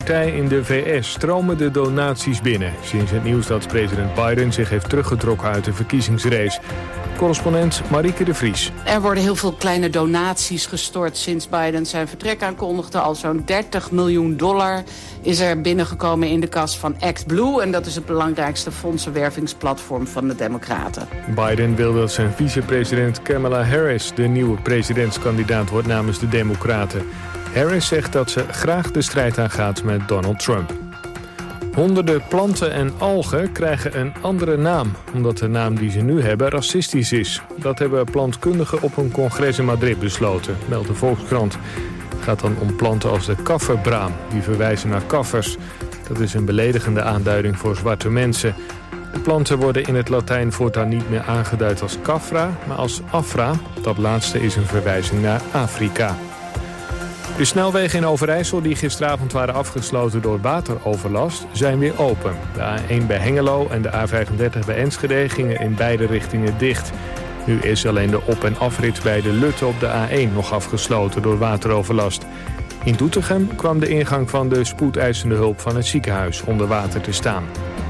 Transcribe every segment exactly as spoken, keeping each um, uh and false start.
partij in de V S stromen de donaties binnen. Sinds het nieuws dat president Biden zich heeft teruggetrokken uit de verkiezingsrace. Correspondent Marieke de Vries. Er worden heel veel kleine donaties gestort sinds Biden zijn vertrek aankondigde. Al zo'n dertig miljoen dollar is er binnengekomen in de kas van ActBlue. En dat is het belangrijkste fondsenwervingsplatform van de Democraten. Biden wil dat zijn vicepresident Kamala Harris de nieuwe presidentskandidaat wordt namens de Democraten. Harris zegt dat ze graag de strijd aangaat met Donald Trump. Honderden planten en algen krijgen een andere naam, omdat de naam die ze nu hebben racistisch is. Dat hebben plantkundigen op een congres in Madrid besloten, meldt de Volkskrant. Het gaat dan om planten als de kafferbraam, die verwijzen naar kaffers. Dat is een beledigende aanduiding voor zwarte mensen. De planten worden in het Latijn voortaan niet meer aangeduid als kaffra, maar als afra. Dat laatste is een verwijzing naar Afrika. De snelwegen in Overijssel die gisteravond waren afgesloten door wateroverlast zijn weer open. De A één bij Hengelo en de A vijfendertig bij Enschede gingen in beide richtingen dicht. Nu is alleen de op- en afrit bij de Lutte op de A één nog afgesloten door wateroverlast. In Doetinchem kwam de ingang van de spoedeisende hulp van het ziekenhuis onder water te staan.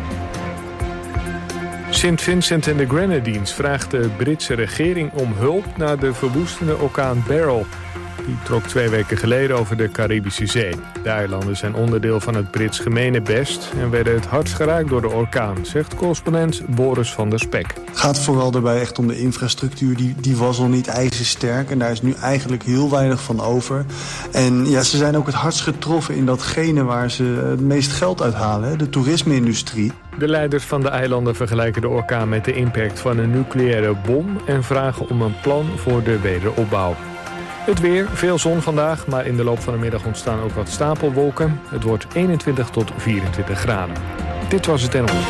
Saint Vincent en de Grenadines vraagt de Britse regering om hulp na de verwoestende orkaan Beryl. Die trok twee weken geleden over de Caribische Zee. De eilanden zijn onderdeel van het Brits gemeenebest en werden het hardst geraakt door de orkaan, zegt correspondent Boris van der Spek. Het gaat vooral daarbij echt om de infrastructuur. Die, die was al niet ijzersterk en daar is nu eigenlijk heel weinig van over. En ja, ze zijn ook het hardst getroffen in datgene waar ze het meest geld uithalen, de toerisme-industrie. De leiders van de eilanden vergelijken de orkaan met de impact van een nucleaire bom en vragen om een plan voor de wederopbouw. Het weer, veel zon vandaag, maar in de loop van de middag ontstaan ook wat stapelwolken. Het wordt eenentwintig tot vierentwintig graden. Dit was het N O S.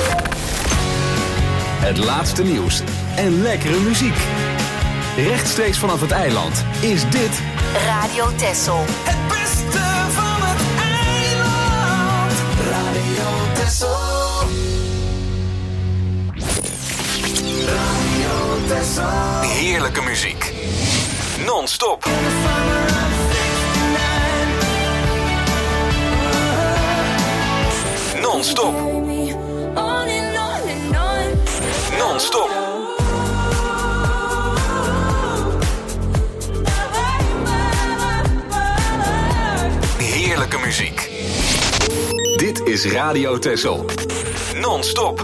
Het laatste nieuws en lekkere muziek. Rechtstreeks vanaf het eiland is dit Radio Texel. Het beste van het eiland. Radio Texel. Radio Texel. heerlijke muziek. Non-stop. Non-stop. Non-stop. Heerlijke muziek. Dit is Radio Texel. Non-stop.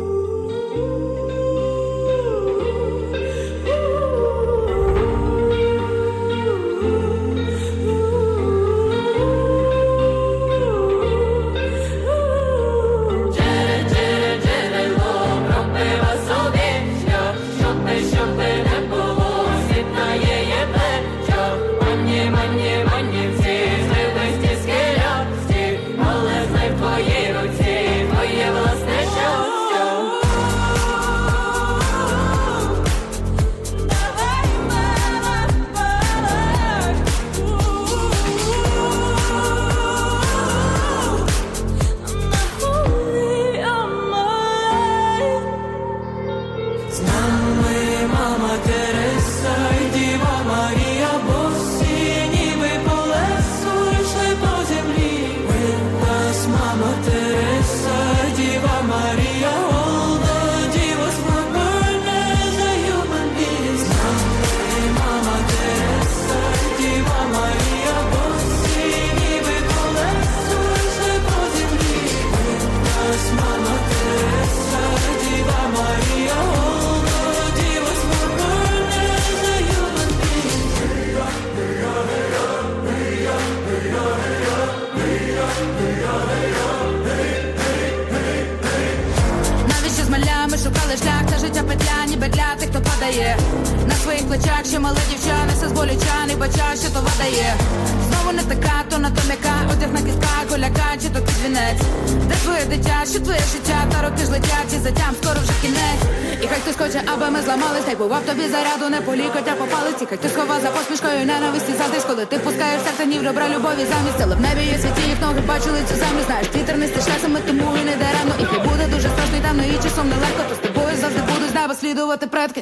На своїх плечах ще мала дівчина, все з болючани, бача, що то видає. Знову не така, то на то м'яка, одяг на кістках, голяка, чи то підвінець. Де твоє дитя, що твоє життя, та роки ж летять, і затям скоро вже кінець. І хай хтось хоче, аби ми зламались, хай бував тобі заряду, не полікоть, а по палиці. Хай хтось ховав за посмішкою ненависті задиш, коли ти пускаєш серце ні в добра любові замість. Але в небі є світі, їх ноги бачили цю землю, знаєш, вітер не стишлясами, тому і не даремно. І хай буде дуже страшно і темно, і часом нелегко, то з тобою завжди будуть з неба слідувати предки.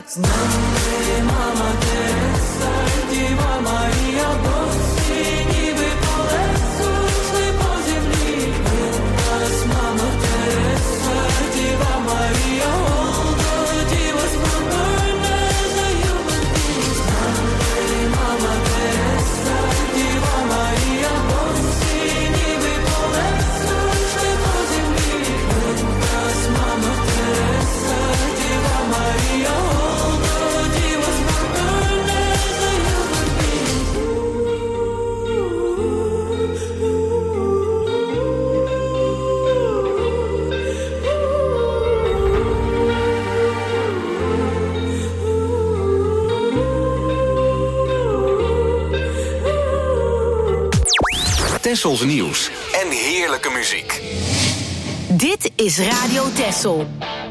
Мама Тереса, Діва Марія, босі, ніби колесо, йшли по землі. Tessels nieuws en heerlijke muziek. Dit is Radio Tessel.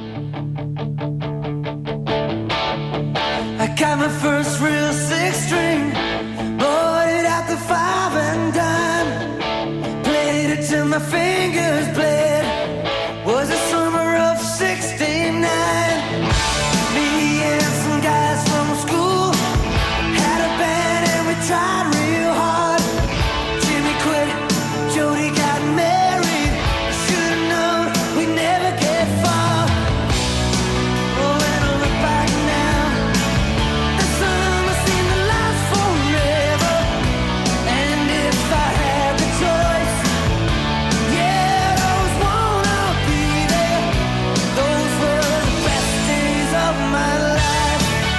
I got my first real six string, bought it at the five and dime, played it till my fingers bled. Was the summer of sixty-nine. Me and some guys from school had a band and we tried real hard. Jimmy quit, Jody got married. Should've known we'd never get far. Oh, when I look back now, the summer seemed to last forever. And if I had the choice, yeah, those wanna be there. Those were the best days of my life.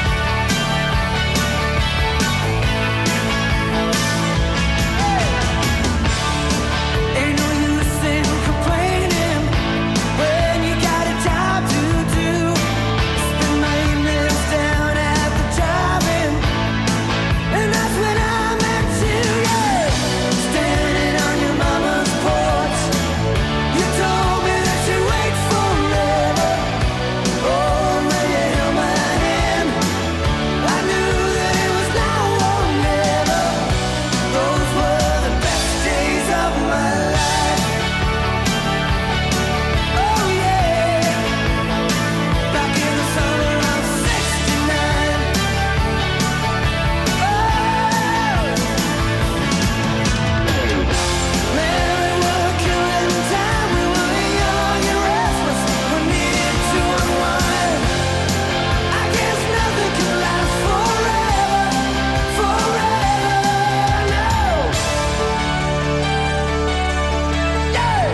Ain't no use in complaining when you got a job to do. Spend my evenings down at the drive-in, and that's when I met you, yeah. Standing on your mama's porch, you told me that you'd wait forever. Oh, when you held my hand, I knew that it was now or never. Those were the best days of my life. Oh yeah, back in the summer of sixty-nine. Oh, man, we were killing time. We were young and restless. We needed to unwind. I guess nothing can last forever, forever, no. Yeah.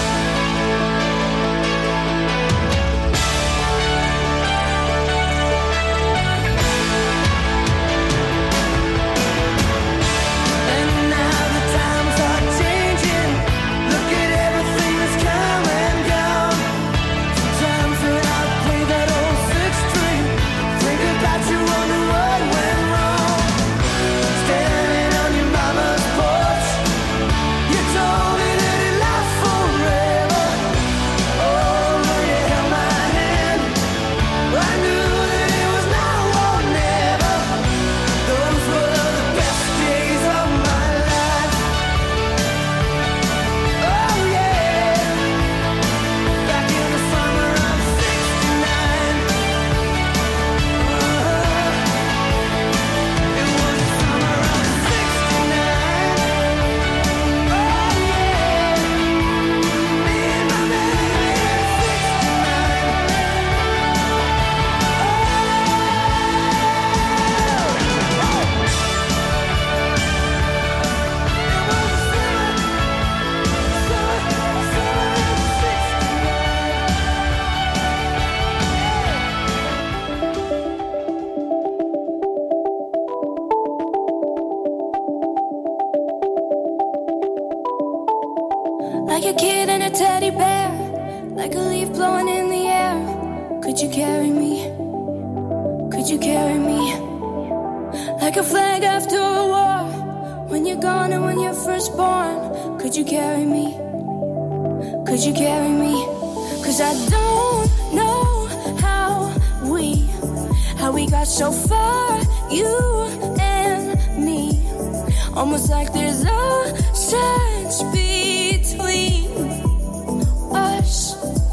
And now the times are changing. Look at everything that's come and gone. Sometimes when I play that old six string, think about you, wonder what went wrong. Standing on your mama's porch, you told me that it lasts forever. Oh, when you held my hand, I knew that it was now or never. Those were the best days of my life. Oh yeah, back in the summer of sixty-nine. It was the summer of sixty-nine. Oh yeah, me and my baby at Like a kid and a teddy bear, like a leaf blowing in the air. Could you carry me? Could you carry me? Like a flag after a war, when you're gone and when you're first born. Could you carry me? Could you carry me? Cause I don't know how we, how we got so far, you and me. Almost like there's a sense between us,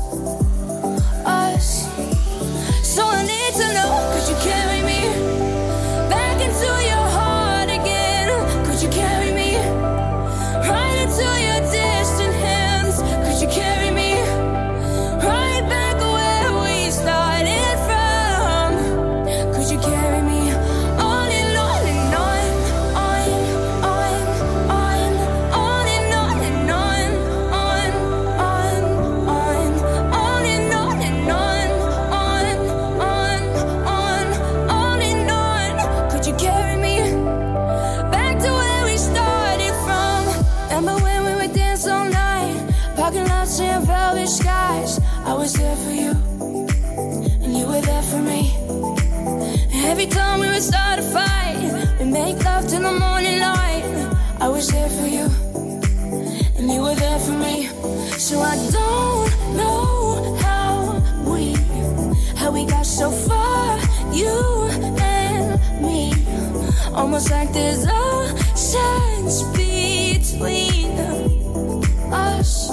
us. So I need to know, could you carry me back into your heart again? Could you carry me right into your distant hands? Could you carry me right back where we started from? Could you carry me on and on and on, on, on, on, on and on and on, on, on, on, on and on and on, on, on, on, on and on? Could you carry me back to where we started from? Remember when we would dance all night, parking lots and velvet skies? I was there for you, and you were there for me. Every time we would start a fight, we make love till the morning light. I was there for you, and you were there for me. So I don't know how we, how we got so far, you and me. Almost like there's oceans between us,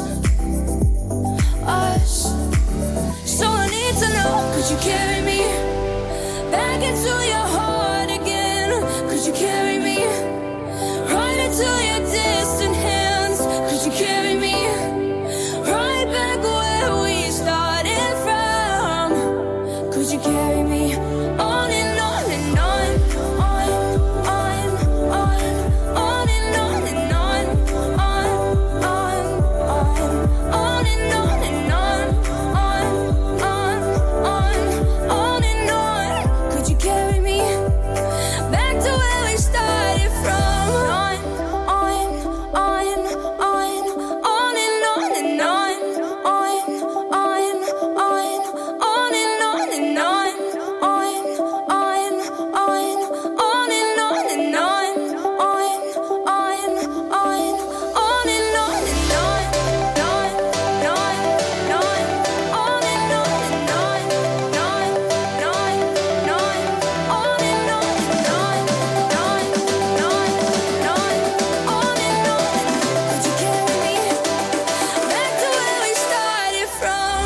us. So I need to know, could you carry me back into your heart again? Could you carry me right into your distant hands? Could you carry me right back where we started from? Could you carry me on and on and on, on, on, on, on and on and on, on, on, on, on and on and on, on, on, on, on and on. Could you carry me back to where we started from? On, on, on, on, on and on and on, on, on, on, on and on and on, on, on, on, on and on and on, on, on, on, on and on and on, on, on, on, on and on and on, on, on, on, on and on and on, on, on, on, on and on. Could you carry me back to where we started from?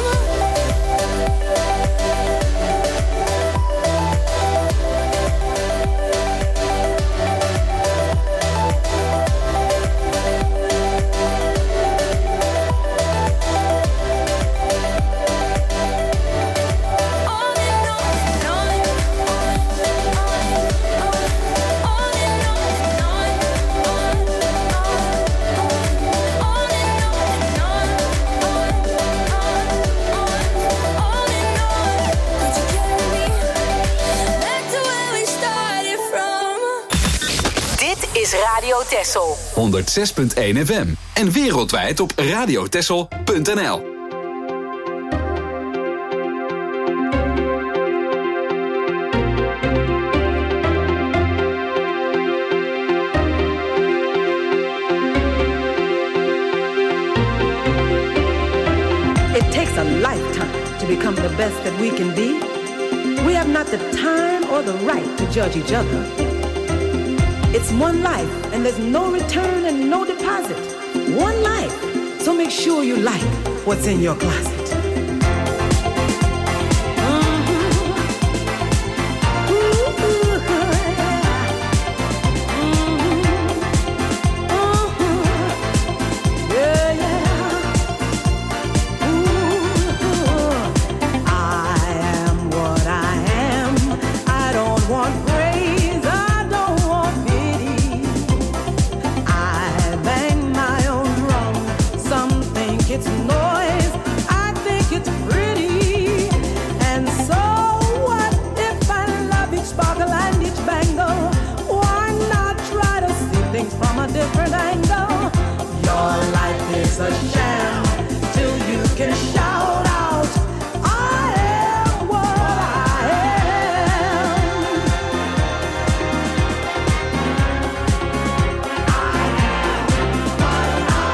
On and on and on, on, on, on and on and on, on, on, on and on and on, on, on, on and on. Could you carry me back to where we started from? Dit is Radio Texel. honderd zes punt één F M. En wereldwijd op radiotexel punt n l. It takes a lifetime to become the best that we can be. We have not the time or the right to judge each other. It's one life, and there's no return and no deposit. One life. So make sure you like what's in your closet. It's noise, I think it's pretty. And so what if I love each sparkle and each bangle? Why not try to see things from a different angle? Your life is a sham till you can shout out, I am what I am. I am what I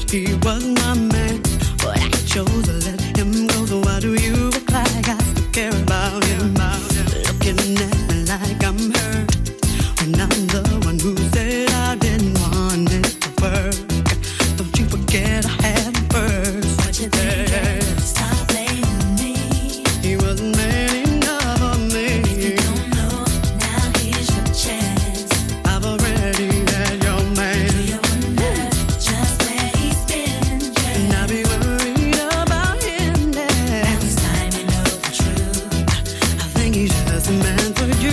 he was my man, but I chose to let him go. So why do you act like I still care about him? Looking at me like I'm hurt when I'm the one who said I didn't want it to work. Don't you forget I had him first. What you think? Stop blaming me. He wasn't man enough for me. If you don't know, now here's your chance. I've already had your man. Do you wonder just where he's been? Yeah. And I'll be worried about him then. Now it's time you know the truth. I think he's just a man for you.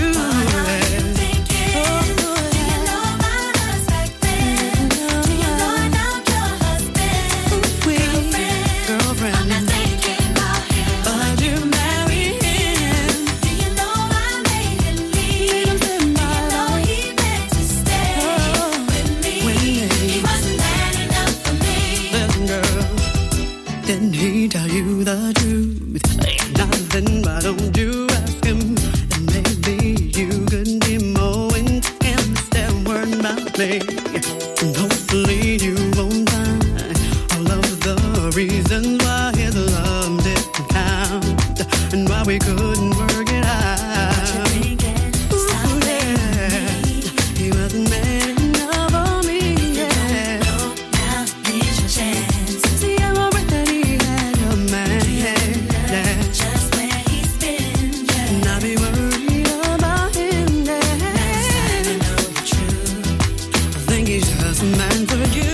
Didn't he tell you the truth? Ain't nothing, why don't you ask him? And maybe you could be more into him instead of worrying about me. And hopefully you won't find all of the reasons why his love didn't count and why we couldn't work it out. Ooh, yeah. He wasn't man enough for me. Yeah. Now here's your chance. See, I'm already had your man. Yeah. Just where he's been. Yeah. And I'll be worried about him. Yeah. Next time you know the truth. I think he's just a man for you.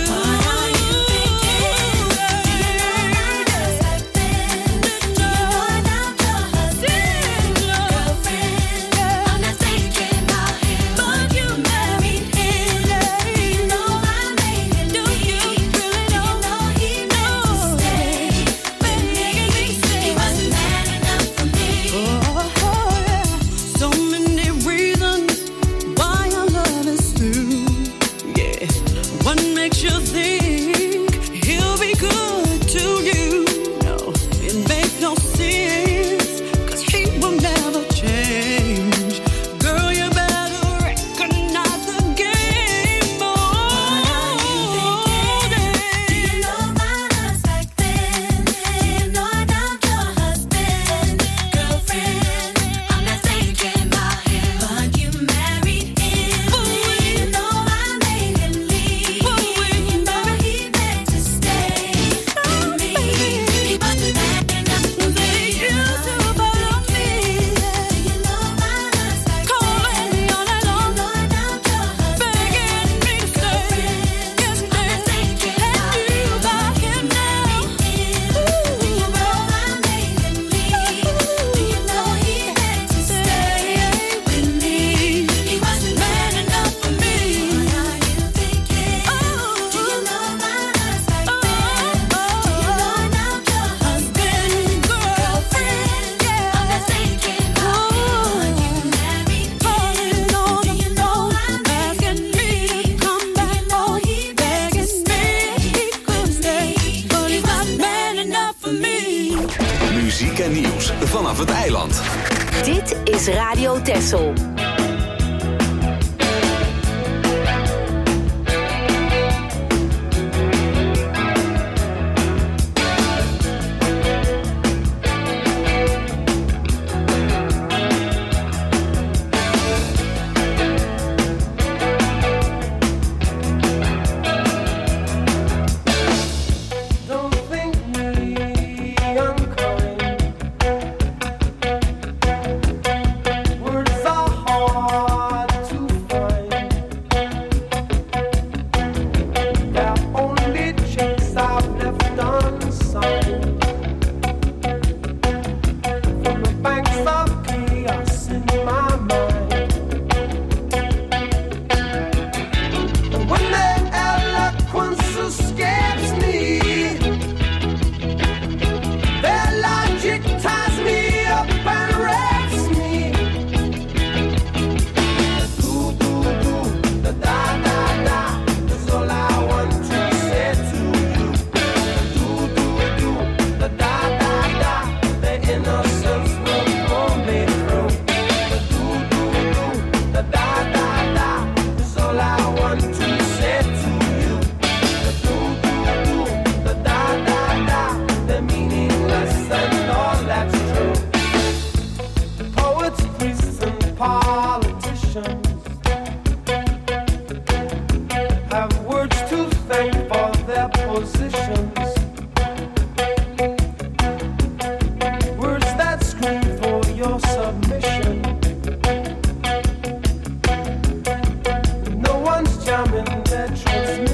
Muziek en nieuws vanaf het eiland. Dit is Radio Texel. Words are hard.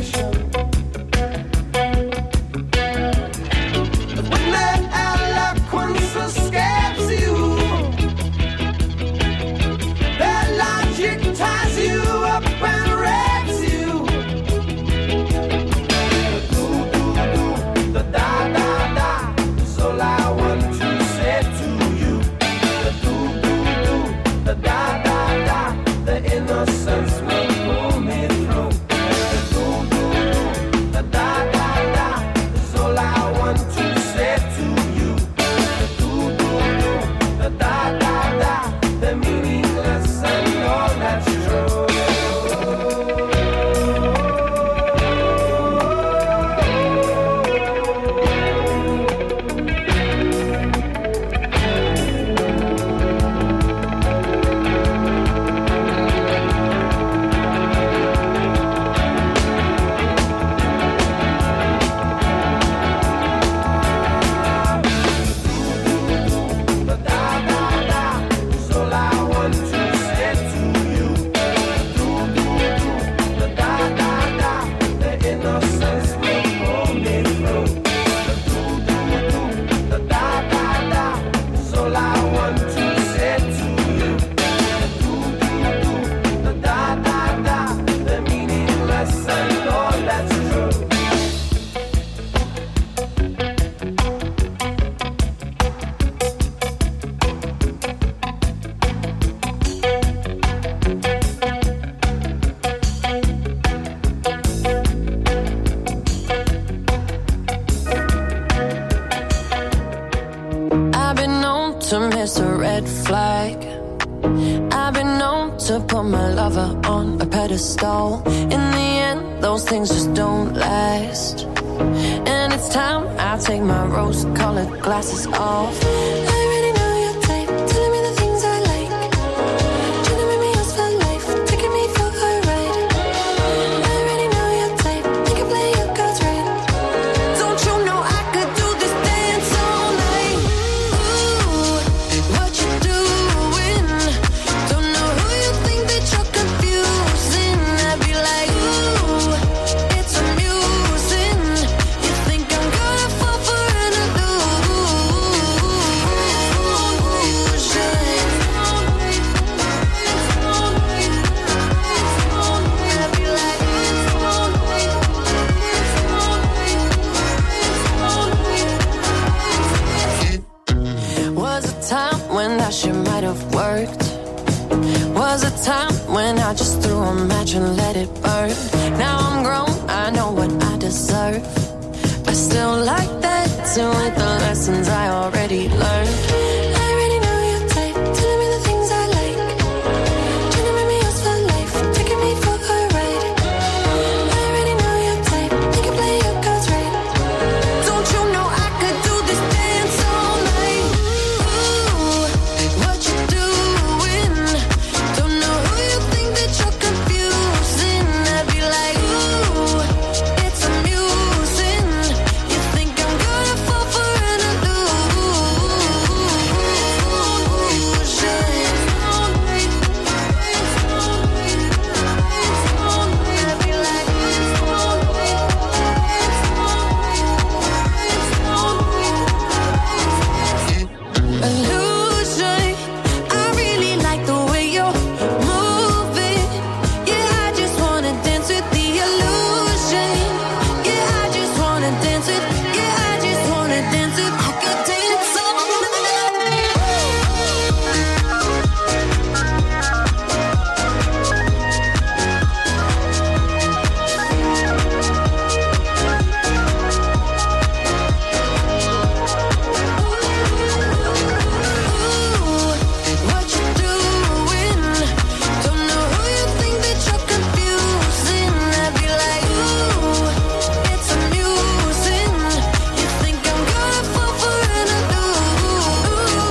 to miss a red flag. I've been known to put my lover on a pedestal. In the end, those things just don't last. And it's time I take my rose-colored glasses off. I already know your type, telling me the things I like. Trying to make me yours for life, taking me for a ride. I already know your type, you can play your cards right. Don't you know I could do this dance all night? Ooh, what you doing? Don't know who you think that you're confusing. I'd be like, ooh, it's amusing. You think I'm gonna fall for an illusion? I'd be like, was a time when that shit might have worked. Was a time when I just threw a match and let it burn. Now I'm grown, I know what I deserve. I still like that too, with the lessons I already learned. I already know your type, telling me the things I like. Trying to make me yours for life, taking me for a ride. I already know your type, you can play your cards right. Don't you know I could do this dance all night? Ooh, what you doing? Don't know who you think that you're confusing. I'd be like, ooh, it's amusing. You think I'm gonna fall for an illusion. I really like the way you're moving. Yeah, I just wanna dance with the illusion. Yeah, I just wanna dance with. Yeah, I just wanna dance with. I could dance all what you doing? Don't know who you think that you're confusing. I'd be like, ooh, it's amusing. You think I'm gonna fall for an illusion?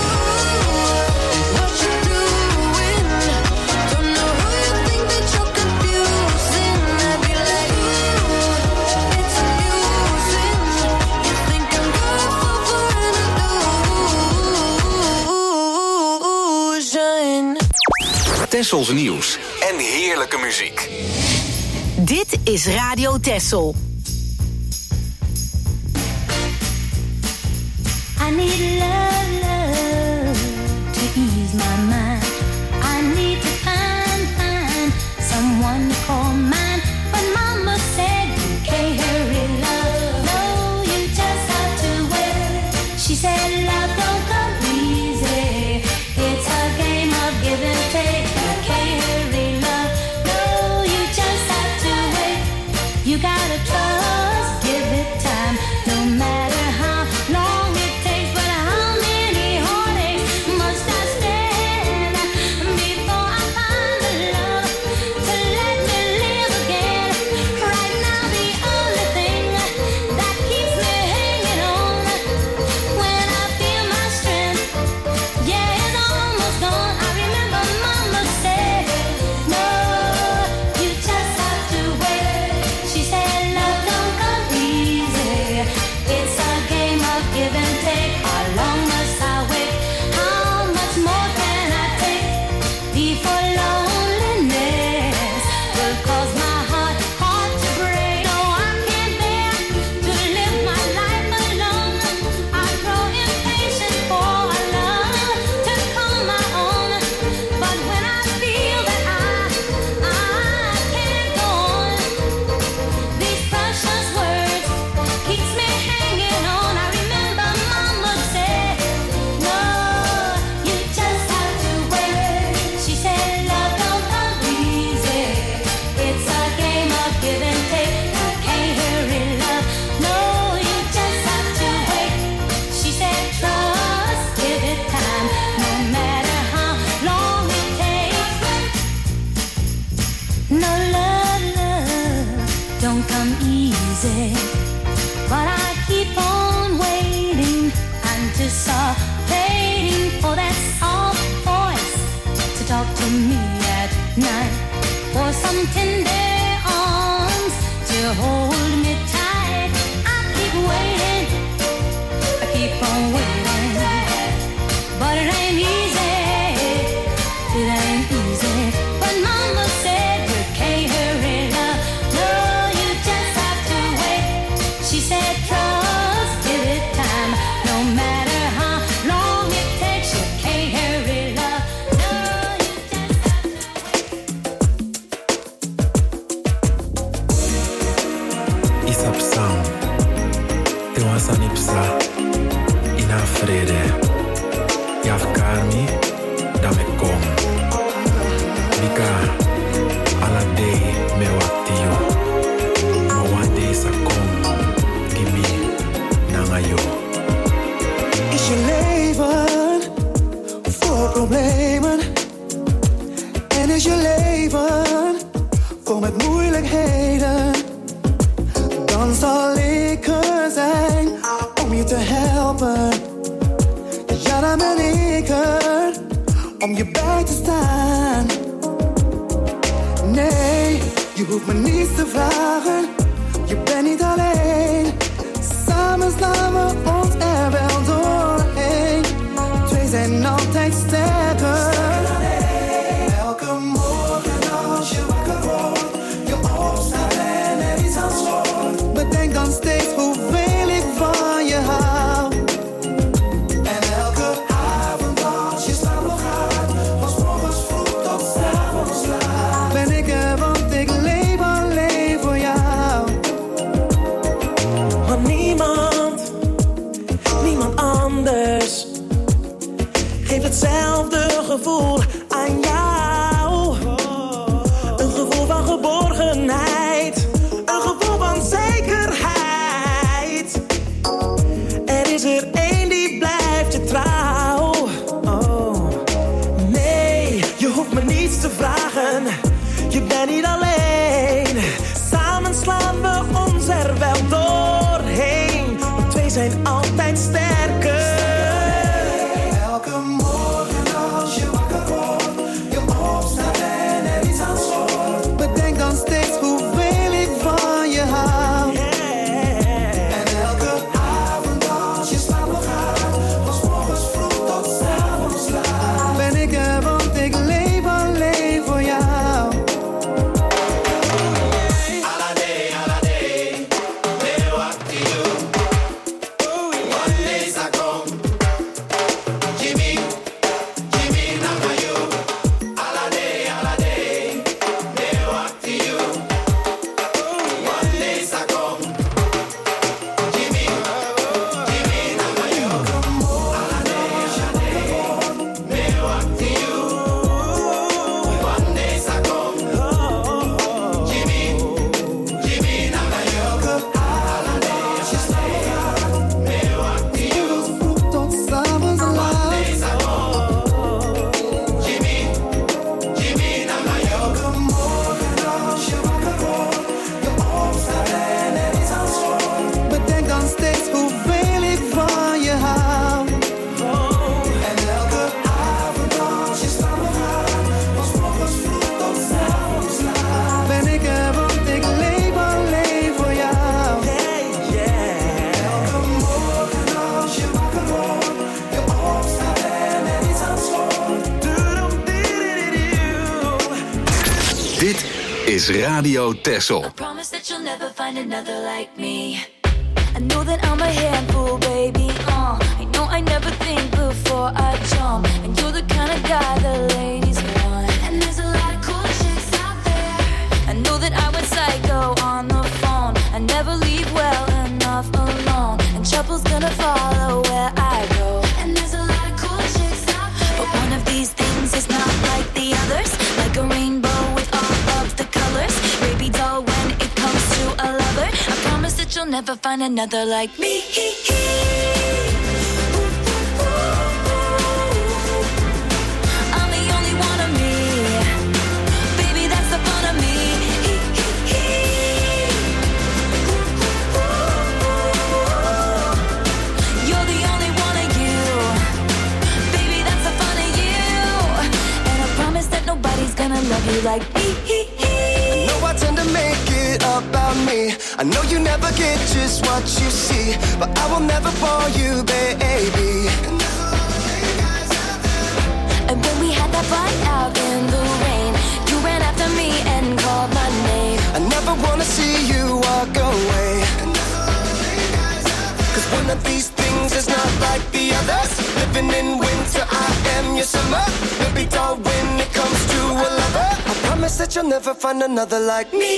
What you doing? Don't know who you think that you're confusing. I'd be like, ooh, it's amusing. You think I'm gonna fall for an illusion? Tessels nieuws en heerlijke muziek. Dit is Radio Texel. I need love, love to ease my mind. I need to find, find someone to call mine. But Mama said you can't hurry love. No, you just have to wait. She said love don't come easy. It's a game of give and take. You can't hurry love. No, you just have to wait. You gotta trust, give it time. No matter how long it takes, but how many heartaches must I stand before I find the love to let me live again? Right now the only thing that keeps me hanging on when I feel my strength, yeah, it's almost gone. I remember Mama said, no, you just have to wait. She said love don't come easy. It's a game of give and take. How long must I wait? How much more can I take before loneliness will cause my heart, heart to break? No, I can't bear to live my life alone. I grow impatient for a love to call my own. But when I feel that I, I can't go on, these precious words keeps me hanging on. I remember Mama said, no, you just have to wait. She said love don't come easy. It's a game of give and take. You can't hurry love. No, you just have to wait. She said trust, give it time. No matter how long it takes. No love, love don't come easy. But I keep on waiting, anticipating for that soft voice to talk to me at night, for some tender arms to hold me tight. I keep waiting, I keep on waiting, but it ain't easy, it ain't easy. But Mama said you can't hurry love. No, you just have to wait. She said trust, give it time. No matter how long it takes, you can't hurry love. No, you just have to wait. Isap sound. Te wansa nipsa. Ina frede. Yafkarmi. Dame kom. Bika. Ala day me waktiyo. Ma one day sa kom. Gimi. Nangayo. Is je leven vol problemen? En is je leven vol met moeilijkheden? Dan zal ik er zijn om je te helpen. Ja, dan ben ik er om je bij te staan. Nee, je hoeft me niets te vragen. Je bent niet alleen. Samen slaan we ons er wel doorheen. Twee zijn altijd sterker. Elke morgen als je wakker wordt, je opstaat en er iets aan schort. Bedenk dan steeds hoeveel ik van je hou. En elke avond als je slaap nog gaat, van 's morgens vroeg tot 's avonds laat, ben ik er, want ik leef alleen voor jou. Want niemand, niemand anders geeft hetzelfde gevoel aan jou. Een gevoel van geborgenheid, een gevoel van zekerheid. Er is er één die blijft je trouw. Oh, nee, je hoeft me niets te vragen. Je bent niet alleen. Samen slaan we ons er wel doorheen. Want twee zijn altijd sterker. Elke morgen als je wakker wordt, je opstaat en er iets aan schort. Bedenk dan steeds hoeveel ik van je hou. En elke avond als je slaap nog gaat, van 's morgens vroeg tot 's avonds laat, ben ik er, want ik leef alleen voor jou. is Radio Texel. I promise that you'll never find another like me. I know that I'm a handful, baby. Uh, I know I never think before I jump, and you're the kind of guy the ladies want. And there's a lot of cool chicks out there. I know that I went psycho on the phone. I never leave well enough alone, and trouble's gonna follow where I go. And there's a lot of cool chicks out there, but one of these things is not like the others. Like a rainbow with all of the colors, baby doll when it comes to a lover. I promise that you'll never find another like me. I'm the only one of me, baby, that's the fun of me. You're the only one of you, baby, that's the fun of you. And I promise that nobody's gonna love you like me. I know I tend to make it about me. I know you never get just what you see, but I will never bore you, baby. And when we had that fight out in the rain, you ran after me and called my name. I never wanna see you walk away, cause one of these things is not like the others. Living in winter, I am your summer. Baby doll when it comes to a lover. I promise that you'll never find another like me.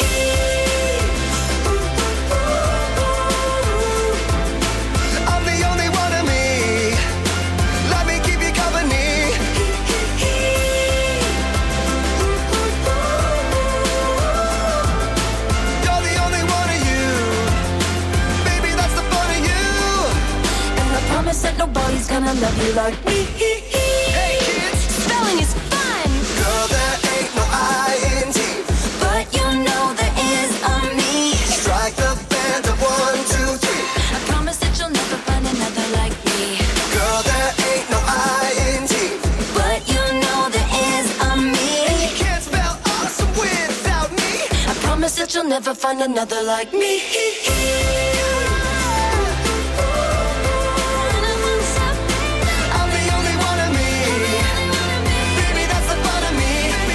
I'm the only one of me. Let me keep you company. You're the only one of you, baby, that's the fun of you. And I promise that nobody's gonna love you like me. Hey kids, spelling is fun. Girl, there ain't no I in T, but you know there is a me. Strike the band of one, two, three. I promise that you'll never find another like me. Girl, there ain't no I in T, but you know there is a me. And you can't spell awesome without me. I promise that you'll never find another like me. I'm the only one of me, baby, that's the fun of me.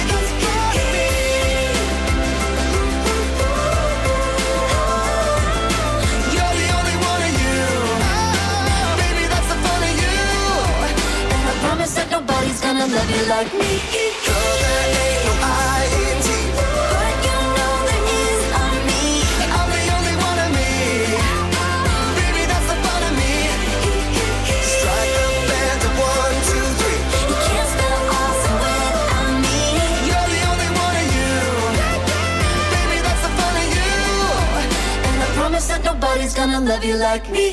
You're the only one of you, baby, that's the fun of you. And I promise that nobody's gonna love you like me. Girl, there ain't no I in T, but you know there is a me. I'm the only one of me, baby, that's the fun of me. Strike the band of one, two, three. You can't spell awesome without me. You're the only one of you, baby, that's the fun of you. And I promise that nobody's gonna love you like me.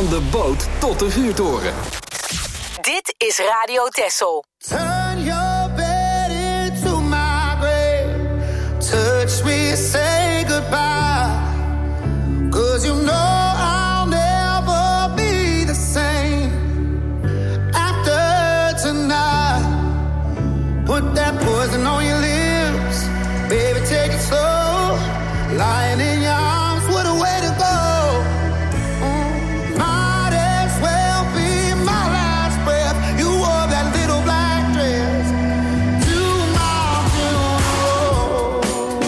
de boot tot de vuurtoren. Dit is Radio Texel. Turn your bed into my grave. Touch me, say goodbye. Cause you know I'll never be the same after tonight. Put that poison on your lips. Baby, take it slow. Lying in your arms, what a way to go. Mm, might as well be my last breath. You wore that little black dress to my funeral.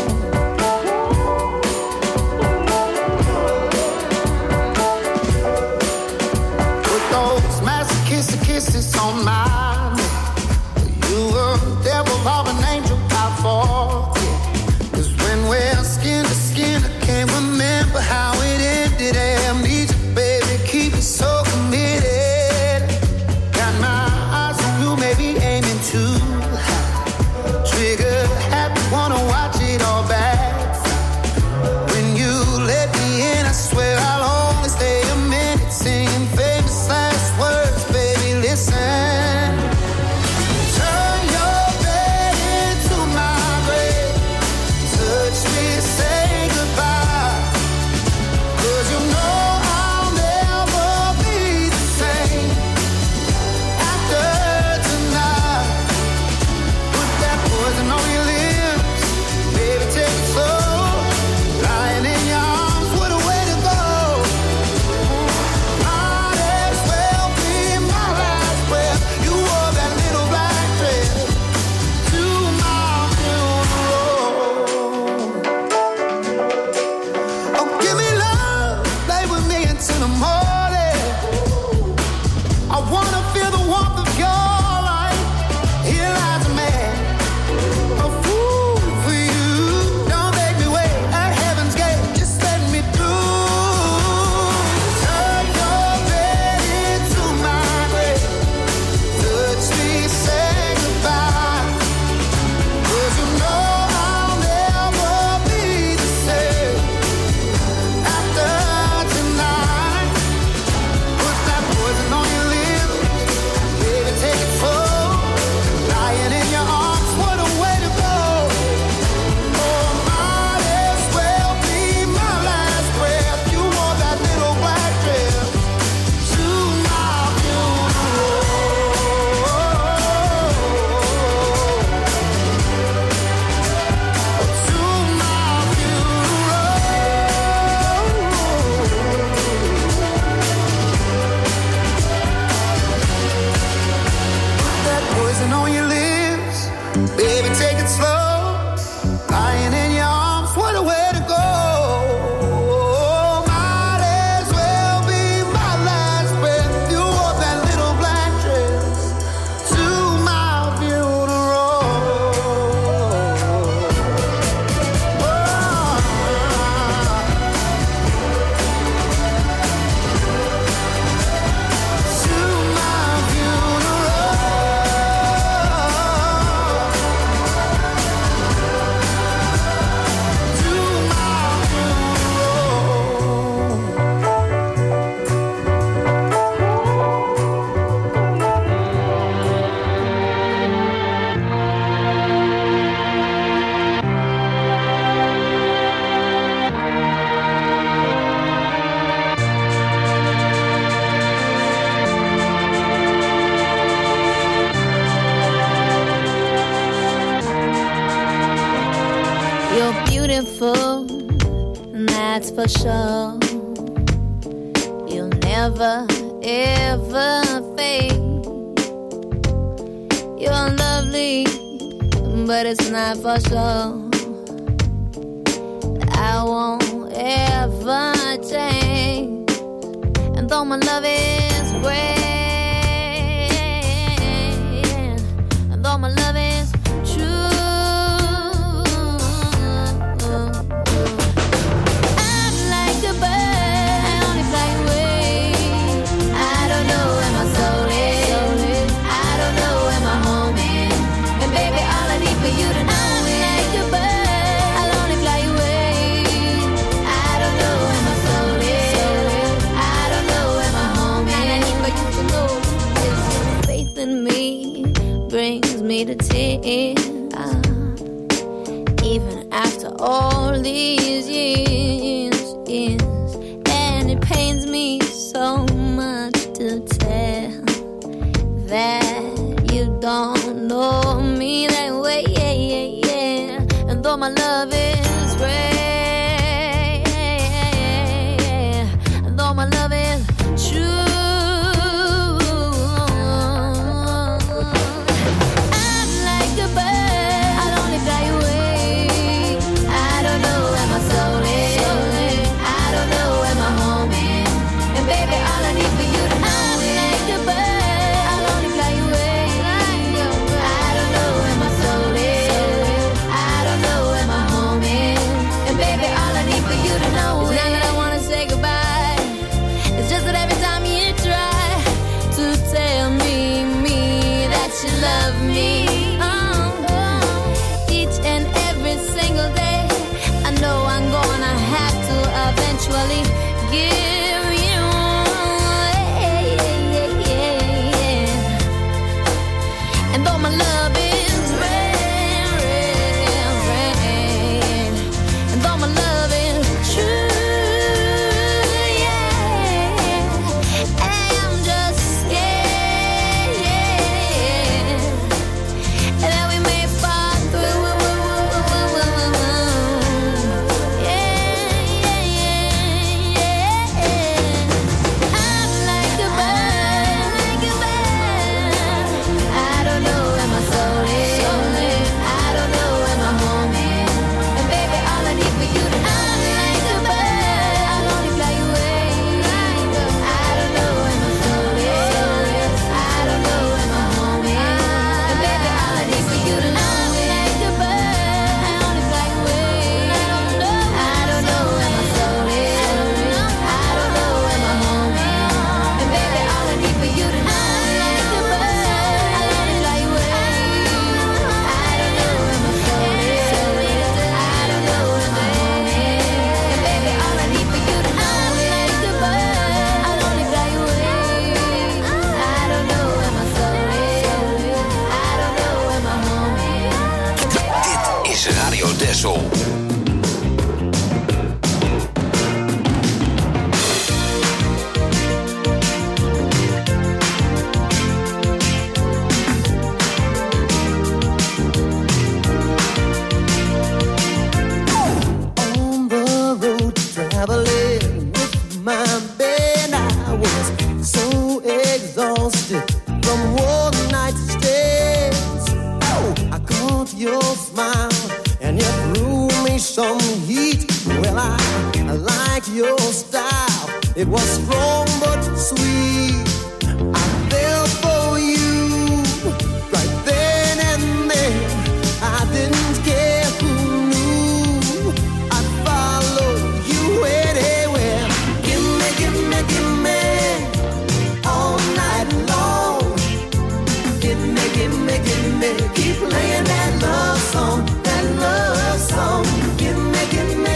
Put those masochistic kisses on mine. You were the devil of an angel out for. Cause when we're skin to skin, I can't remember how it ended. Amnesia, baby, keep it so committed. Got my eyes on you, maybe aiming too high. Trigger happy, wanna watch it all back. When you let me in, I swear I'll only stay a minute. Singing famous last words, baby, listen. Turn your bed into my grave. Touch me, say goodbye. Cause you know I'll never be the same after tonight. Put that poison on your lips. Baby, take it slow. Lying in your arms, what a way to go. Might as well be my last breath. You wore that little black dress to my funeral. Oh, give me love, play with me until the morning. I wanna feel the warmth of your light. Here lies a man, a fool for you. Don't make me wait at heaven's gate, just let me through. Turn your bed into my grave. Touch me, say goodbye. Cause you know I'll never be the same after tonight. Put that poison on your lips. Baby, take it slow. Lying in your arms, what a way to go. Oh, might as well be my last breath. You wore that little black dress to my funeral. To my Put that poison on your lips. Baby, take it slow. Lying in your arms, what a way to go. Might as well be my last breath. You wore that little black dress to my funeral. To my funeral. You're beautiful, that's for sure. You'll never, ever fade. You're lovely, but it's not for sure. I won't ever change. And though my love is great, and though my love is true, I'm like a bird, I only fly away. I don't know where my soul is, I don't know where my home is. And baby, all I need for you to know is I'm like a bird, I'll only fly away. I don't know where my soul is, I don't know where my home is. me to tears. Even after all these years, years. And it pains me so much to tell that you don't know me that way, yeah, yeah, yeah. And though my love is rare, and though my love is true,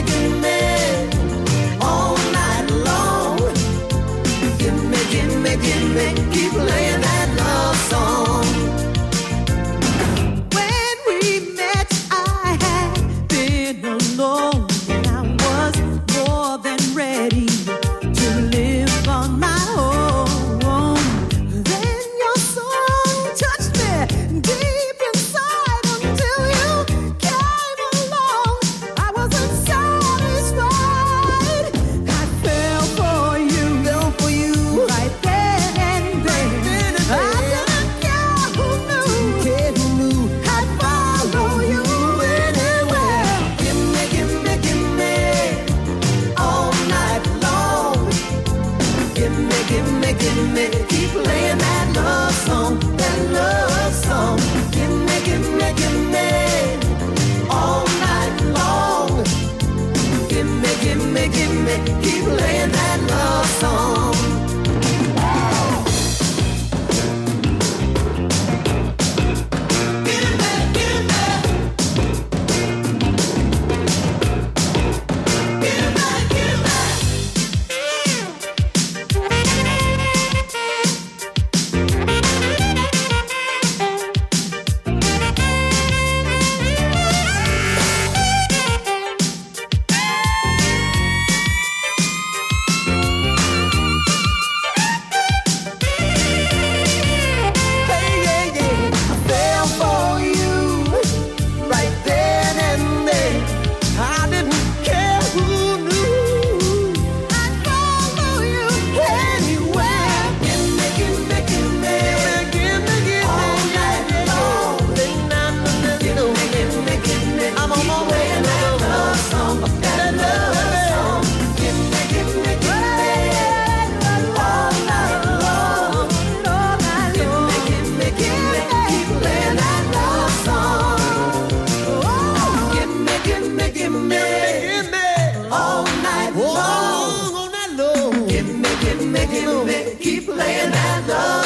Give me, give me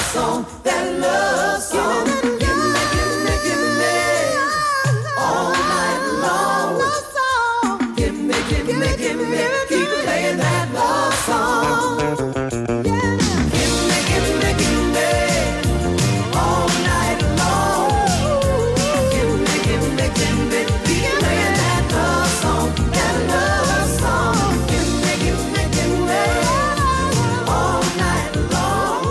song, that love song. Give me, give me, give me all night long. Give me, give me, give me, keep playing that love song. Give me, give me, give me all night long. Give me, give me, give me, keep playing that love song, that love song. Give me, give me, give me all night long.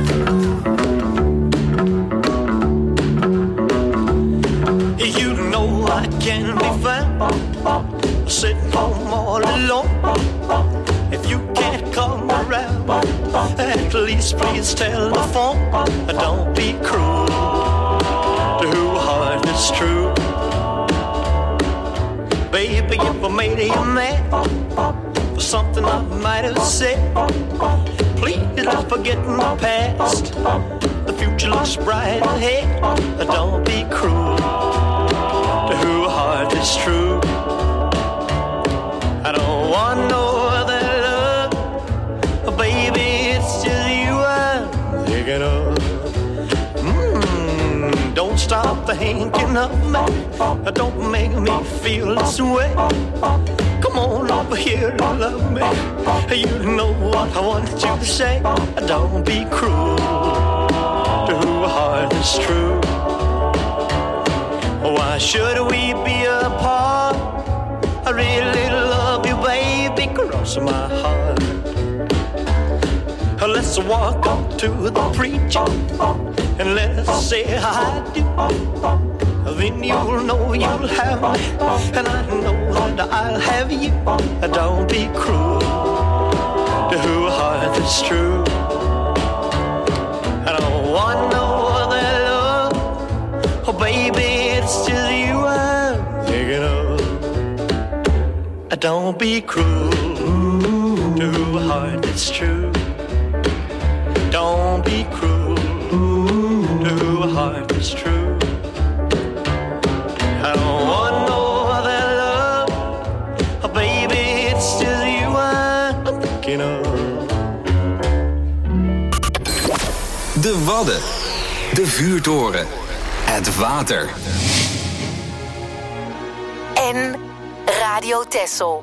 You know I can be found sitting home all alone. If you can't come around, at least please telephone. Don't be cruel to who heart is true. Baby, if I made you mad for something I might have said, please don't forget my past. The future looks bright ahead. Don't be cruel to who heart is true. I don't want no other love, baby, it's just you I'm thinking of. Mm, don't stop thinking of me, don't make me feel this way. Come on over here and love me, you know what I want you to say. Don't be cruel to who heart is true. Why should we be apart? I really love you, baby, cross my heart. Let's walk up to the preacher and let's say I do. Then you'll know you'll have me, and I know that I'll have you. Don't be cruel to who heart is true. I don't want no other love, oh baby, it's just you I'm thinking of. Don't be cruel to a heart that's true. Don't be cruel to a heart that's true. I don't want no other love, oh baby, it's just you I'm thinking of. De Wadden, de vuurtoren, het water. En Radio Texel.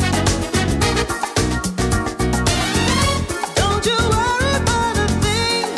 Don't you worry about a thing.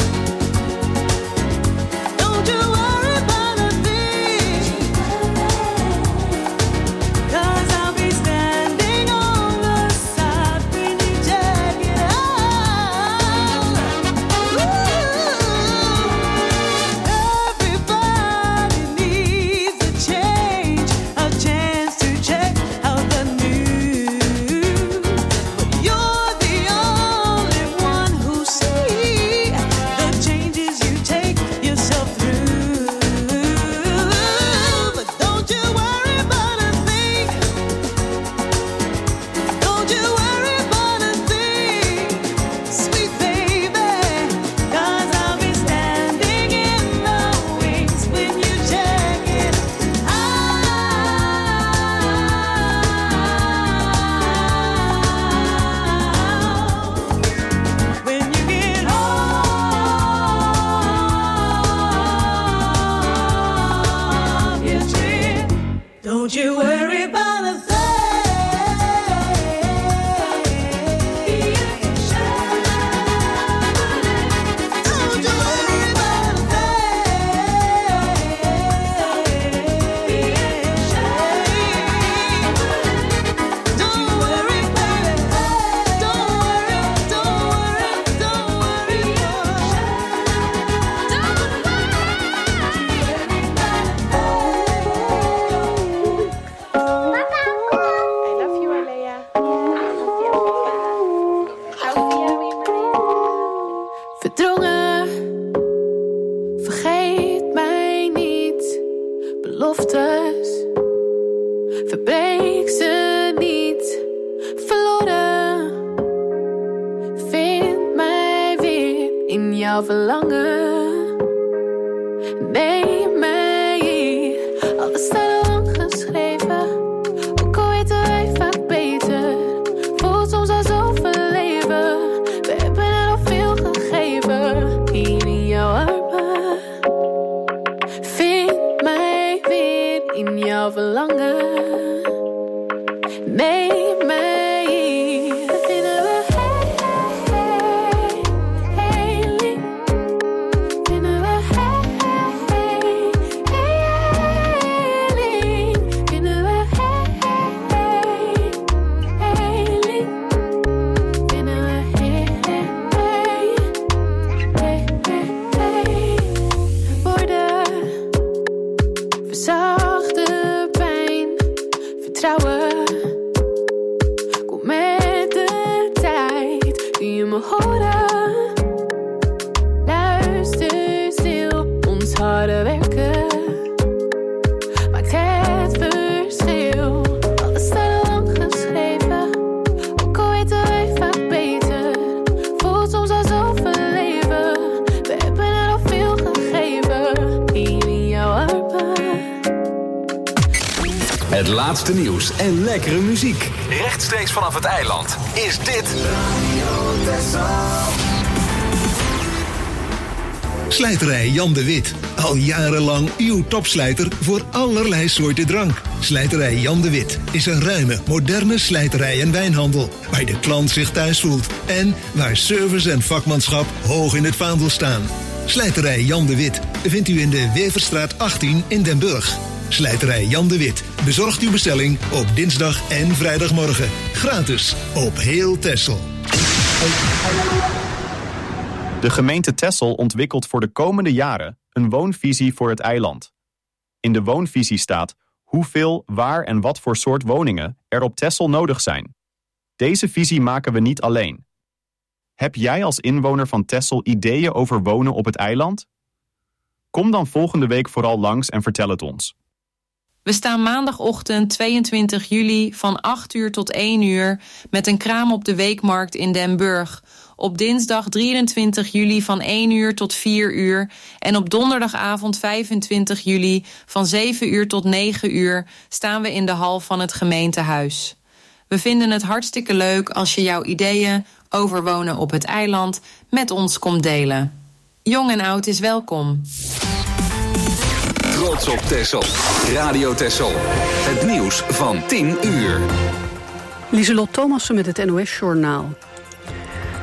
Gedrongen, vergeet mij niet. Beloftes, verbreek ze niet. Verloren, vind mij weer in jouw verlangen. Neem mij hier, alles staat al lang geschreven. Ook al weten wij vaak beter. Voelt soms als overleven. We hebben er al veel gegeven. Hier in jouw armen. Vind mij weer in jouw verlangen. Neem mij hier. Vinden we heling. Vinden we heling. Vinden we heling. Vinden we heling. Woorden verzachten pijn. Vertrouwen. Kom met de tijd. Kun je me horen? Luister stil. Ons harde werken maakt het verschil. Alles staat al lang geschreven. Ook al weten wij vaak beter. Voelt soms als overleven. We hebben er al veel gegeven. Hier in jouw armen. Het laatste nieuws en lekkere muziek. Rechtstreeks vanaf het eiland is dit... Slijterij Jan de Wit. Al jarenlang uw topslijter voor allerlei soorten drank. Slijterij Jan de Wit is een ruime, moderne slijterij en wijnhandel. Waar de klant zich thuis voelt. En waar service en vakmanschap hoog in het vaandel staan. Slijterij Jan de Wit vindt u in de Weverstraat achttien in Den Burg. Slijterij Jan de Wit bezorgt uw bestelling op dinsdag en vrijdagmorgen. Gratis op heel Texel. De gemeente Texel ontwikkelt voor de komende jaren een woonvisie voor het eiland. In de woonvisie staat hoeveel, waar en wat voor soort woningen er op Texel nodig zijn. Deze visie maken we niet alleen. Heb jij als inwoner van Texel ideeën over wonen op het eiland? Kom dan volgende week vooral langs en vertel het ons. We staan maandagochtend tweeëntwintig juli van acht uur tot één uur... met een kraam op de Weekmarkt in Den Burg. Op dinsdag drieëntwintig juli van één uur tot vier uur... en op donderdagavond vijfentwintig juli van zeven uur tot negen uur... staan we in de hal van het gemeentehuis. We vinden het hartstikke leuk als je jouw ideeën over wonen op het eiland... met ons komt delen. Jong en oud is welkom. Trots op Texel. Radio Texel. Het nieuws van tien uur. Lieselot Thomassen met het N O S-journaal.